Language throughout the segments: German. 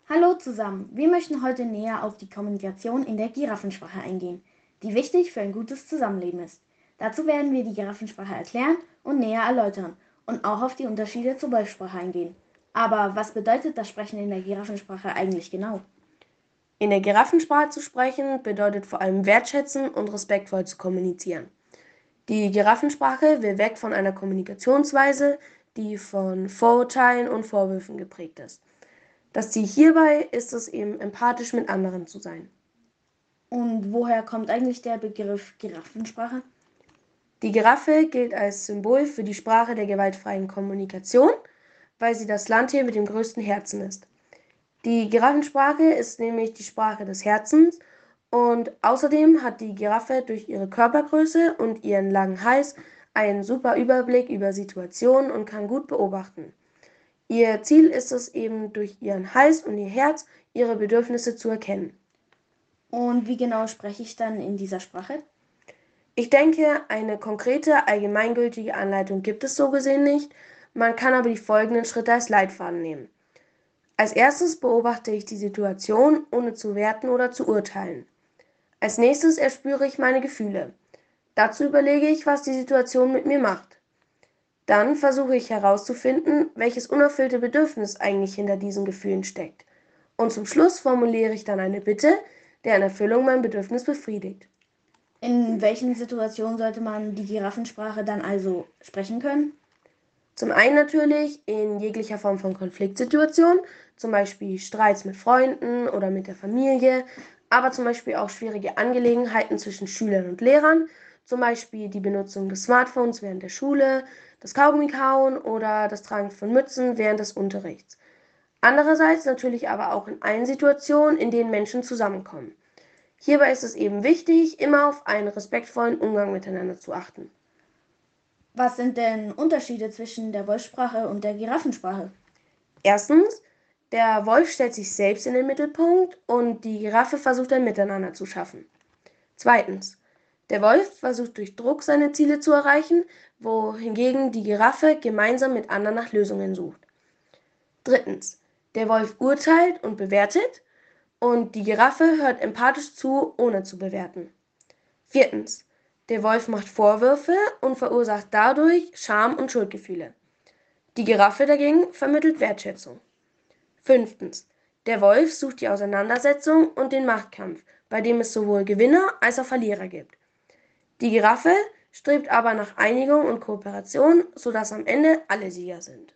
Hallo zusammen, wir möchten heute näher auf die Kommunikation in der Giraffensprache eingehen, die wichtig für ein gutes Zusammenleben ist. Dazu werden wir die Giraffensprache erklären und näher erläutern und auch auf die Unterschiede zur Wolfssprache eingehen. Aber was bedeutet das Sprechen in der Giraffensprache eigentlich genau? In der Giraffensprache zu sprechen bedeutet vor allem wertschätzen und respektvoll zu kommunizieren. Die Giraffensprache will weg von einer Kommunikationsweise, die von Vorurteilen und Vorwürfen geprägt ist. Das Ziel hierbei ist es eben, empathisch mit anderen zu sein. Und woher kommt eigentlich der Begriff Giraffensprache? Die Giraffe gilt als Symbol für die Sprache der gewaltfreien Kommunikation, weil sie das Landtier mit dem größten Herzen ist. Die Giraffensprache ist nämlich die Sprache des Herzens und außerdem hat die Giraffe durch ihre Körpergröße und ihren langen Hals einen super Überblick über Situationen und kann gut beobachten. Ihr Ziel ist es eben, durch ihren Hals und ihr Herz ihre Bedürfnisse zu erkennen. Und wie genau spreche ich dann in dieser Sprache? Ich denke, eine konkrete, allgemeingültige Anleitung gibt es so gesehen nicht, man kann aber die folgenden Schritte als Leitfaden nehmen. Als erstes beobachte ich die Situation, ohne zu werten oder zu urteilen. Als nächstes erspüre ich meine Gefühle. Dazu überlege ich, was die Situation mit mir macht. Dann versuche ich herauszufinden, welches unerfüllte Bedürfnis eigentlich hinter diesen Gefühlen steckt. Und zum Schluss formuliere ich dann eine Bitte, deren Erfüllung mein Bedürfnis befriedigt. In welchen Situationen sollte man die Giraffensprache dann also sprechen können? Zum einen natürlich in jeglicher Form von Konfliktsituation, zum Beispiel Streits mit Freunden oder mit der Familie, aber zum Beispiel auch schwierige Angelegenheiten zwischen Schülern und Lehrern, zum Beispiel die Benutzung des Smartphones während der Schule, das Kaugummi-Kauen oder das Tragen von Mützen während des Unterrichts. Andererseits natürlich aber auch in allen Situationen, in denen Menschen zusammenkommen. Hierbei ist es eben wichtig, immer auf einen respektvollen Umgang miteinander zu achten. Was sind denn Unterschiede zwischen der Wolfssprache und der Giraffensprache? Erstens, der Wolf stellt sich selbst in den Mittelpunkt und die Giraffe versucht ein Miteinander zu schaffen. Zweitens, der Wolf versucht durch Druck seine Ziele zu erreichen, wohingegen die Giraffe gemeinsam mit anderen nach Lösungen sucht. Drittens, der Wolf urteilt und bewertet und die Giraffe hört empathisch zu, ohne zu bewerten. Viertens, der Wolf macht Vorwürfe und verursacht dadurch Scham und Schuldgefühle. Die Giraffe dagegen vermittelt Wertschätzung. Fünftens. Der Wolf sucht die Auseinandersetzung und den Machtkampf, bei dem es sowohl Gewinner als auch Verlierer gibt. Die Giraffe strebt aber nach Einigung und Kooperation, sodass am Ende alle Sieger sind.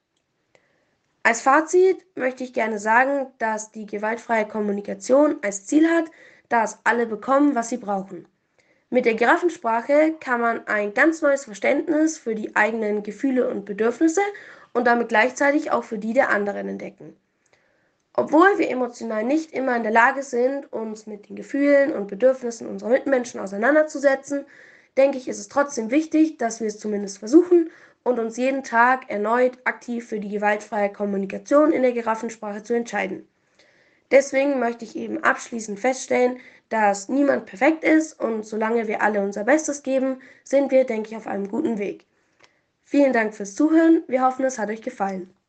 Als Fazit möchte ich gerne sagen, dass die gewaltfreie Kommunikation als Ziel hat, dass alle bekommen, was sie brauchen. Mit der Giraffensprache kann man ein ganz neues Verständnis für die eigenen Gefühle und Bedürfnisse und damit gleichzeitig auch für die der anderen entdecken. Obwohl wir emotional nicht immer in der Lage sind, uns mit den Gefühlen und Bedürfnissen unserer Mitmenschen auseinanderzusetzen, denke ich, ist es trotzdem wichtig, dass wir es zumindest versuchen und uns jeden Tag erneut aktiv für die gewaltfreie Kommunikation in der Giraffensprache zu entscheiden. Deswegen möchte ich eben abschließend feststellen, dass niemand perfekt ist und solange wir alle unser Bestes geben, sind wir, denke ich, auf einem guten Weg. Vielen Dank fürs Zuhören. Wir hoffen, es hat euch gefallen.